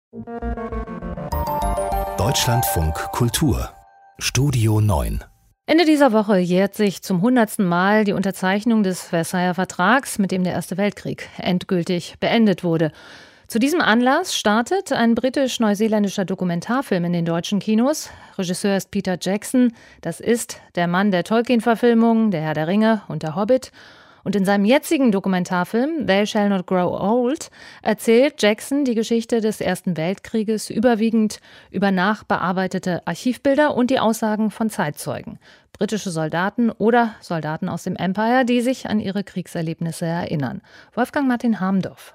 Deutschlandfunk Kultur Studio 9. Ende dieser Woche jährt sich zum 100. Mal die Unterzeichnung des Versailler Vertrags, mit dem der Erste Weltkrieg endgültig beendet wurde. Zu diesem Anlass startet ein britisch-neuseeländischer Dokumentarfilm in den deutschen Kinos. Regisseur ist Peter Jackson. Das ist der Mann der Tolkien-Verfilmungen, der Herr der Ringe und der Hobbit. Und in seinem jetzigen Dokumentarfilm They Shall Not Grow Old erzählt Jackson die Geschichte des Ersten Weltkrieges überwiegend über nachbearbeitete Archivbilder und die Aussagen von Zeitzeugen. Britische Soldaten oder Soldaten aus dem Empire, die sich an ihre Kriegserlebnisse erinnern. Wolfgang Martin Harmdorf.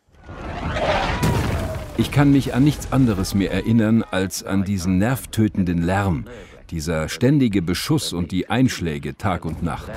Ich kann mich an nichts anderes mehr erinnern als an diesen nervtötenden Lärm, dieser ständige Beschuss und die Einschläge Tag und Nacht.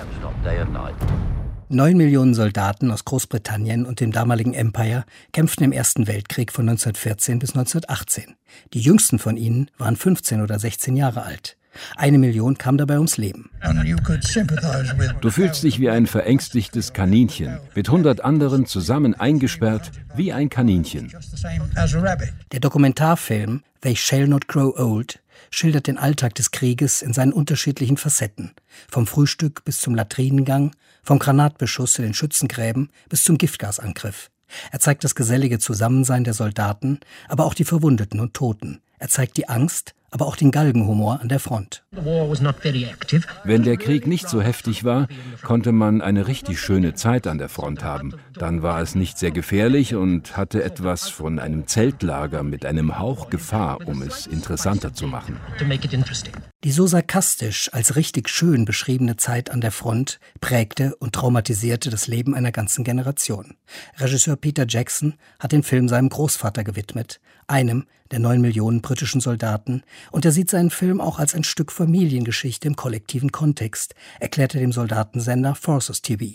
9 Millionen Soldaten aus Großbritannien und dem damaligen Empire kämpften im Ersten Weltkrieg von 1914 bis 1918. Die jüngsten von ihnen waren 15 oder 16 Jahre alt. 1 Million kam dabei ums Leben. Du fühlst dich wie ein verängstigtes Kaninchen, mit 100 anderen zusammen eingesperrt wie ein Kaninchen. Der Dokumentarfilm They Shall Not Grow Old schildert den Alltag des Krieges in seinen unterschiedlichen Facetten. Vom Frühstück bis zum Latrinengang, vom Granatbeschuss in den Schützengräben bis zum Giftgasangriff. Er zeigt das gesellige Zusammensein der Soldaten, aber auch die Verwundeten und Toten. Er zeigt die Angst, aber auch den Galgenhumor an der Front. Wenn der Krieg nicht so heftig war, konnte man eine richtig schöne Zeit an der Front haben. Dann war es nicht sehr gefährlich und hatte etwas von einem Zeltlager mit einem Hauch Gefahr, um es interessanter zu machen. Die so sarkastisch als richtig schön beschriebene Zeit an der Front prägte und traumatisierte das Leben einer ganzen Generation. Regisseur Peter Jackson hat den Film seinem Großvater gewidmet, einem der 9 Millionen britischen Soldaten, und er sieht seinen Film auch als ein Stück Familiengeschichte im kollektiven Kontext, erklärte dem Soldatensender Forces TV.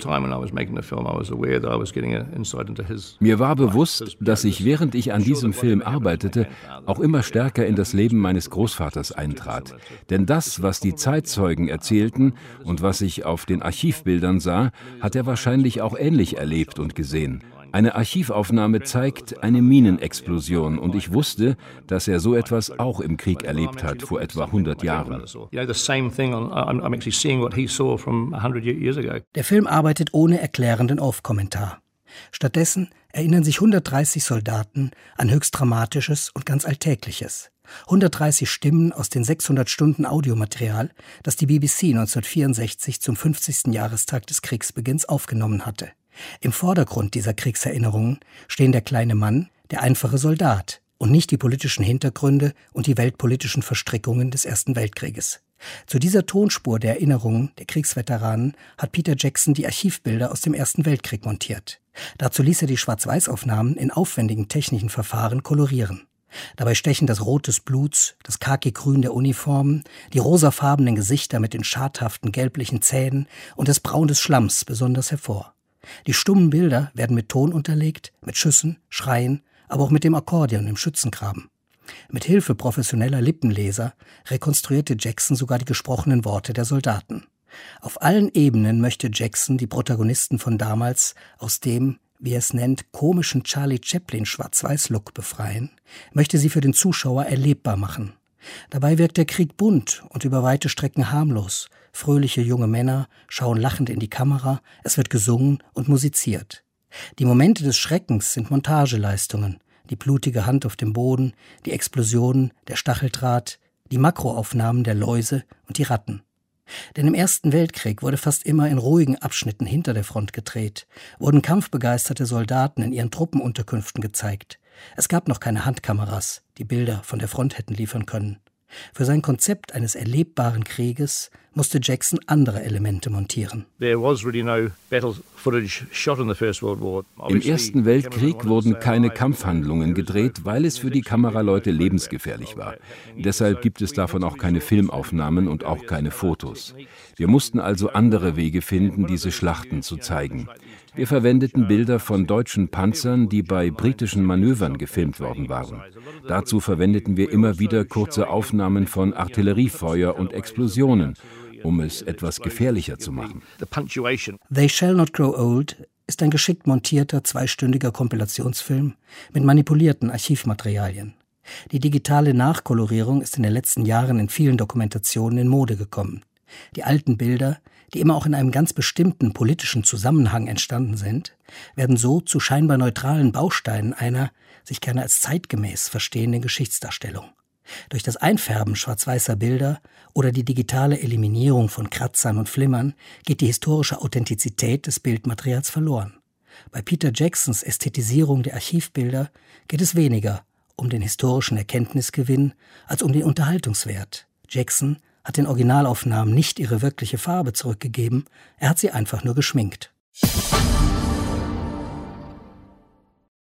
Mir war bewusst, dass ich, während ich an diesem Film arbeitete, auch immer stärker in das Leben meines Großvaters eintrat. Denn das, was die Zeitzeugen erzählten und was ich auf den Archivbildern sah, hat er wahrscheinlich auch ähnlich erlebt und gesehen. Eine Archivaufnahme zeigt eine Minenexplosion und ich wusste, dass er so etwas auch im Krieg erlebt hat, vor etwa 100 Jahren. Der Film arbeitet ohne erklärenden Off-Kommentar. Stattdessen erinnern sich 130 Soldaten an höchst Dramatisches und ganz Alltägliches. 130 Stimmen aus den 600 Stunden Audiomaterial, das die BBC 1964 zum 50. Jahrestag des Kriegsbeginns aufgenommen hatte. Im Vordergrund dieser Kriegserinnerungen stehen der kleine Mann, der einfache Soldat und nicht die politischen Hintergründe und die weltpolitischen Verstrickungen des Ersten Weltkrieges. Zu dieser Tonspur der Erinnerungen der Kriegsveteranen hat Peter Jackson die Archivbilder aus dem Ersten Weltkrieg montiert. Dazu ließ er die Schwarz-Weiß-Aufnahmen in aufwendigen technischen Verfahren kolorieren. Dabei stechen das Rot des Bluts, das Khaki-Grün der Uniformen, die rosafarbenen Gesichter mit den schadhaften gelblichen Zähnen und das Braun des Schlamms besonders hervor. Die stummen Bilder werden mit Ton unterlegt, mit Schüssen, Schreien, aber auch mit dem Akkordeon im Schützengraben. Mit Hilfe professioneller Lippenleser rekonstruierte Jackson sogar die gesprochenen Worte der Soldaten. Auf allen Ebenen möchte Jackson die Protagonisten von damals aus dem, wie er es nennt, komischen Charlie Chaplin-Schwarz-Weiß-Look befreien, möchte sie für den Zuschauer erlebbar machen. Dabei wirkt der Krieg bunt und über weite Strecken harmlos. Fröhliche junge Männer schauen lachend in die Kamera, es wird gesungen und musiziert. Die Momente des Schreckens sind Montageleistungen, die blutige Hand auf dem Boden, die Explosionen, der Stacheldraht, die Makroaufnahmen der Läuse und die Ratten. Denn im Ersten Weltkrieg wurde fast immer in ruhigen Abschnitten hinter der Front gedreht, wurden kampfbegeisterte Soldaten in ihren Truppenunterkünften gezeigt. Es gab noch keine Handkameras, die Bilder von der Front hätten liefern können. Für sein Konzept eines erlebbaren Krieges musste Jackson andere Elemente montieren. Im Ersten Weltkrieg wurden keine Kampfhandlungen gedreht, weil es für die Kameraleute lebensgefährlich war. Deshalb gibt es davon auch keine Filmaufnahmen und auch keine Fotos. Wir mussten also andere Wege finden, diese Schlachten zu zeigen. Wir verwendeten Bilder von deutschen Panzern, die bei britischen Manövern gefilmt worden waren. Dazu verwendeten wir immer wieder kurze Aufnahmen von Artilleriefeuer und Explosionen, um es etwas gefährlicher zu machen. They Shall Not Grow Old ist ein geschickt montierter 2-stündiger Kompilationsfilm mit manipulierten Archivmaterialien. Die digitale Nachkolorierung ist in den letzten Jahren in vielen Dokumentationen in Mode gekommen. Die alten Bilder, die immer auch in einem ganz bestimmten politischen Zusammenhang entstanden sind, werden so zu scheinbar neutralen Bausteinen einer, sich gerne als zeitgemäß verstehenden Geschichtsdarstellung. Durch das Einfärben schwarz-weißer Bilder oder die digitale Eliminierung von Kratzern und Flimmern geht die historische Authentizität des Bildmaterials verloren. Bei Peter Jacksons Ästhetisierung der Archivbilder geht es weniger um den historischen Erkenntnisgewinn als um den Unterhaltungswert. Jackson hat den Originalaufnahmen nicht ihre wirkliche Farbe zurückgegeben, er hat sie einfach nur geschminkt.